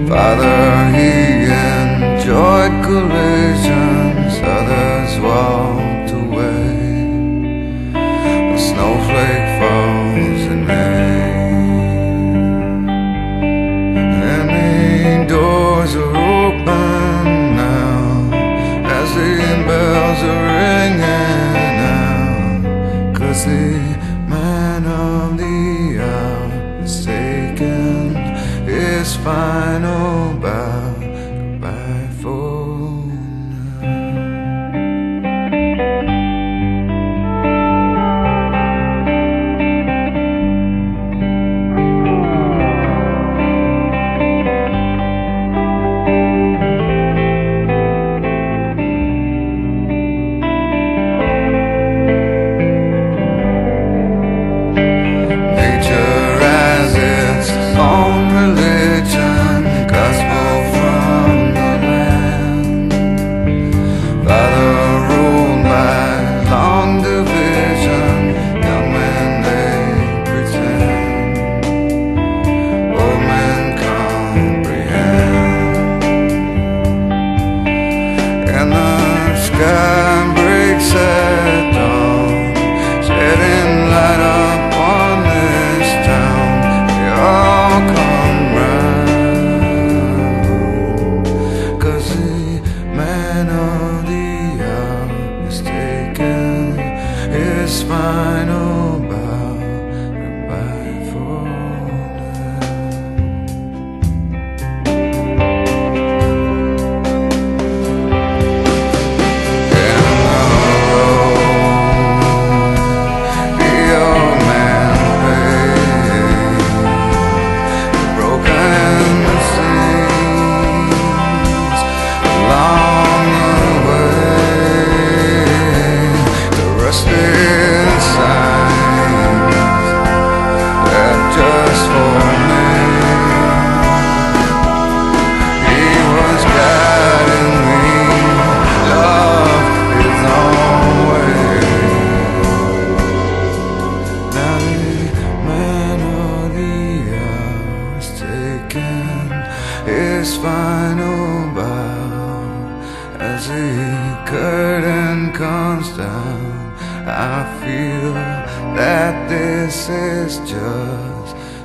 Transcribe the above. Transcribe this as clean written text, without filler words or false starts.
Father, he enjoyed collisions, others walked away. A snowflake falls in May, and the doors are open now as the bells are ringing out, 'cause the man of the hour is taken his final bow. Goodbye for his final bow. Goodbye for his final bow. As the curtain comes down, I feel that this is just